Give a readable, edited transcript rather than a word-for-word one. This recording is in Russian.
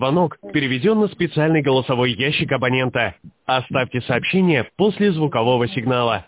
звонок переведен на специальный голосовой ящик абонента. Оставьте сообщение после звукового сигнала.